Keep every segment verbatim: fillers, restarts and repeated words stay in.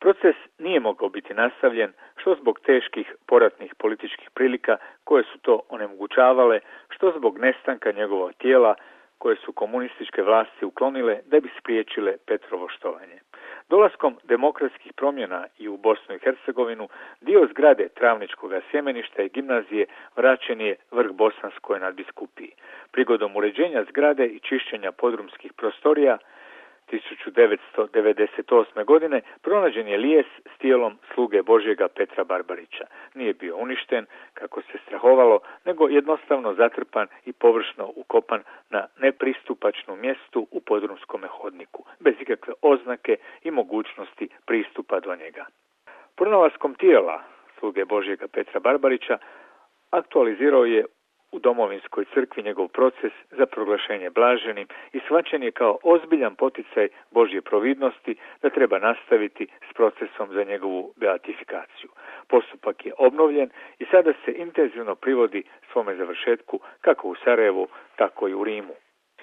Proces nije mogao biti nastavljen, što zbog teških poratnih političkih prilika koje su to onemogućavale, što zbog nestanka njegovog tijela koje su komunističke vlasti uklonile da bi spriječile Petrovo štovanje. Dolaskom demokratskih promjena i u Bosnu i Hercegovinu, dio zgrade Travničkog sjemeništa i gimnazije vraćen je vrh Bosanskoj nadbiskupiji. Prigodom uređenja zgrade i čišćenja podrumskih prostorija tisuću devetsto devedeset osme. godine pronađen je lijes s tijelom sluge Božjega Petra Barbarića. Nije bio uništen, kako se strahovalo, nego jednostavno zatrpan i površno ukopan na nepristupačnom mjestu u podrumskom hodniku, bez ikakve oznake i mogućnosti pristupa do njega. Pronalaskom tijela sluge Božjega Petra Barbarića aktualizirao je u domovinskoj crkvi njegov proces za proglašenje blaženim i shvaćen je kao ozbiljan poticaj Božje providnosti da treba nastaviti s procesom za njegovu beatifikaciju. Postupak je obnovljen i sada se intenzivno privodi svome završetku kako u Sarajevu, tako i u Rimu.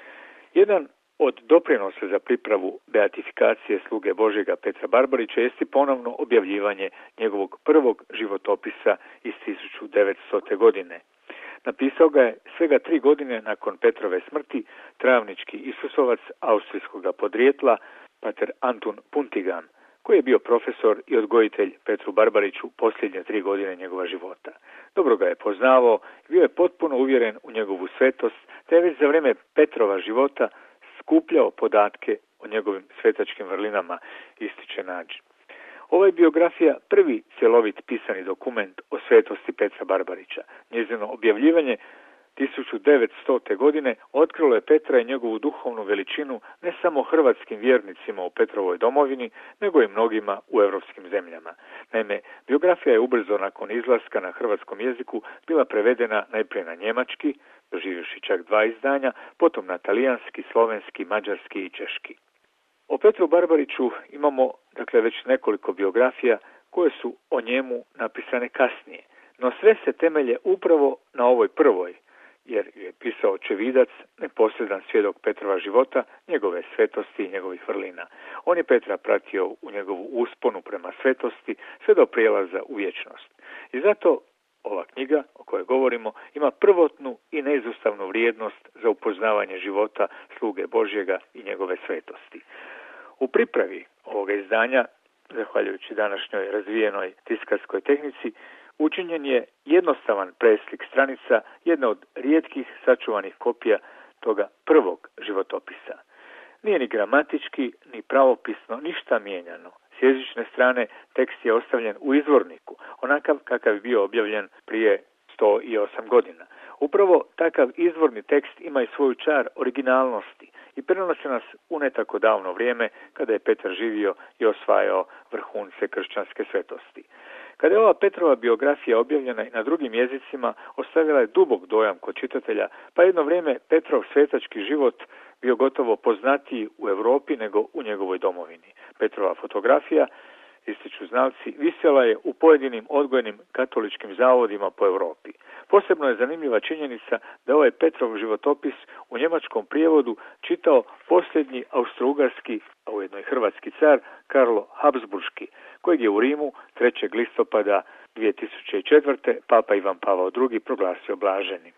Jedan od doprinosa za pripravu beatifikacije sluge Božjega Petra Barbarića jeste ponovno objavljivanje njegovog prvog životopisa iz tisuću devetstote. godine. Napisao ga je svega tri godine nakon Petrove smrti travnički Isusovac austrijskog podrijetla, pater Antun Puntigan, koji je bio profesor i odgojitelj Petru Barbariću posljednje tri godine njegova života. Dobro ga je poznavao, bio je potpuno uvjeren u njegovu svetost, te je već za vrijeme Petrova života skupljao podatke o njegovim svetačkim vrlinama, ističe Nađi. Ova je biografija prvi cjelovit pisani dokument o svetosti Petra Barbarića. Njezino objavljivanje tisuću devetstote. godine otkrilo je Petra i njegovu duhovnu veličinu ne samo hrvatskim vjernicima u Petrovoj domovini, nego i mnogima u europskim zemljama. Naime, biografija je ubrzo nakon izlaska na hrvatskom jeziku bila prevedena najprije na njemački, doživjevši čak dva izdanja, potom na talijanski, slovenski, mađarski i češki. O Petru Barbariću imamo dakle već nekoliko biografija koje su o njemu napisane kasnije, no sve se temelje upravo na ovoj prvoj, jer je pisao očevidac, neposredan svjedok Petrova života, njegove svetosti i njegovih vrlina. On je Petra pratio u njegovu usponu prema svetosti sve do prijelaza u vječnost. I zato ova knjiga o kojoj govorimo ima prvotnu i neizostavnu vrijednost za upoznavanje života sluge Božjega i njegove svetosti. U pripravi ovoga izdanja, zahvaljujući današnjoj razvijenoj tiskarskoj tehnici, učinjen je jednostavan preslik stranica jedne od rijetkih sačuvanih kopija toga prvog životopisa. Nije ni gramatički, ni pravopisno ništa mijenjano. S jezične strane tekst je ostavljen u izvorniku, onakav kakav je bio objavljen prije sto osam godina. Upravo takav izvorni tekst ima i svoju čar originalnosti i prenosi nas u ne tako davno vrijeme kada je Petar živio i osvajao vrhunce kršćanske svetosti. Kada je ova Petrova biografija objavljena i na drugim jezicima, ostavila je dubok dojam kod čitatelja, pa jedno vrijeme Petrov svetački život bio gotovo poznatiji u Europi nego u njegovoj domovini. Petrova fotografija, ističu znalci, visjela je u pojedinim odgojnim katoličkim zavodima po Europi. Posebno je zanimljiva činjenica da ovaj Petrov životopis u njemačkom prijevodu čitao posljednji austrougarski, a ujedno i hrvatski car Karlo Habsburški, kojeg je u Rimu trećeg listopada dvije tisuće četvrte. Papa Ivan Pavao drugi proglasio blaženim.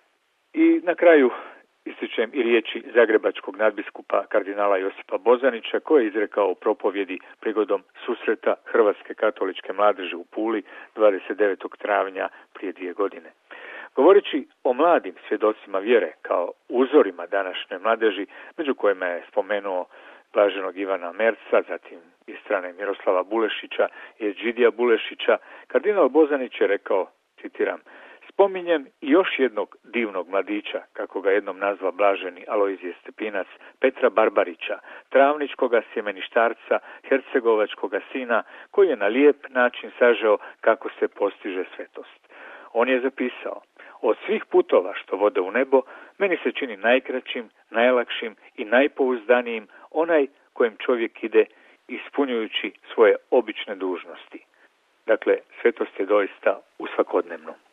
I na kraju ističem i riječi zagrebačkog nadbiskupa kardinala Josipa Bozanića, koji je izrekao u propovjedi prigodom susreta Hrvatske katoličke mladeži u Puli dvadeset devetog travnja prije dvije godine. Govoreći o mladim svjedocima vjere kao uzorima današnje mladeži, među kojima je spomenuo blaženog Ivana Merca, zatim iz strane Miroslava Bulešića i Edžidija Bulešića, kardinal Bozanić je rekao, citiram: "Spominjem i još jednog divnog mladića, kako ga jednom nazva blaženi Alojzije Stepinac, Petra Barbarića, travničkoga sjemeništarca, hercegovačkoga sina, koji je na lijep način sažeo kako se postiže svetost. On je zapisao: od svih putova što vode u nebo, meni se čini najkraćim, najlakšim i najpouzdanijim onaj kojim čovjek ide ispunjujući svoje obične dužnosti." Dakle, svetost je doista u svakodnevnom.